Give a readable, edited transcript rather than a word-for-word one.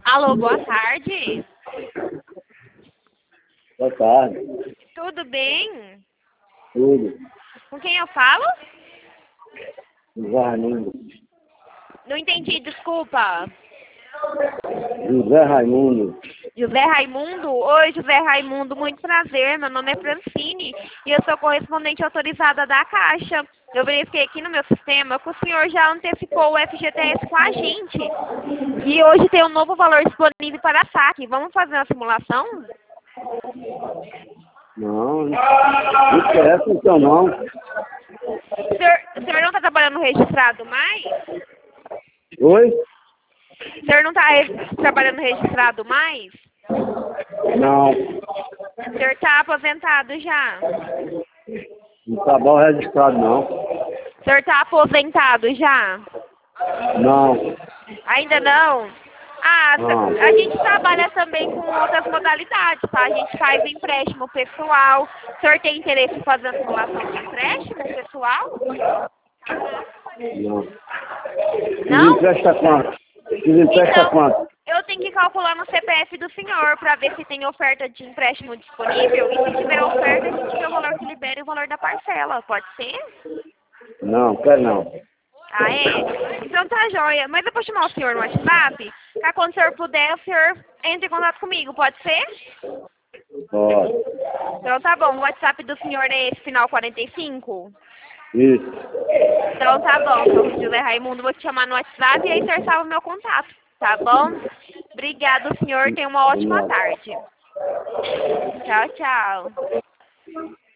Alô, boa tarde. Boa tarde. Tudo bem? Tudo. Com quem eu falo? José Raimundo. Não entendi, desculpa. José Raimundo. José Raimundo? Oi, José Raimundo, muito prazer. Meu nome é Francine e eu sou correspondente autorizada da Caixa. Eu verifiquei aqui no meu sistema que o senhor já antecipou o FGTS com a gente. E hoje tem um novo valor disponível para saque. Vamos fazer uma simulação? Não interessa então não. O senhor não está trabalhando registrado mais? Oi? O senhor não está trabalhando registrado mais? Não. O senhor está aposentado já? Não tá bom registrado não. O senhor está aposentado já? Não. Ainda não? Ah, Não. a gente trabalha também com outras modalidades, tá? A gente faz empréstimo pessoal. O senhor tem interesse em fazer a simulação de empréstimo pessoal? Não. Não? Empresta quanto? Empresta Então, quanto? eu tenho que calcular no CPF do senhor para ver se tem oferta de empréstimo disponível. E se tiver oferta, a gente vê o valor que libera e o valor da parcela. Pode ser? Não, quero não. Ah, é? Então tá joia. Mas eu vou chamar o senhor no WhatsApp, que quando o senhor puder, o senhor entra em contato comigo, pode ser? Pode. Então tá bom. O WhatsApp do senhor é esse final 45? Isso. Então tá bom, então, José Raimundo, vou te chamar no WhatsApp e aí o senhor salva o meu contato, tá bom? Obrigado, senhor. Tenha uma ótima tarde. Tchau, tchau.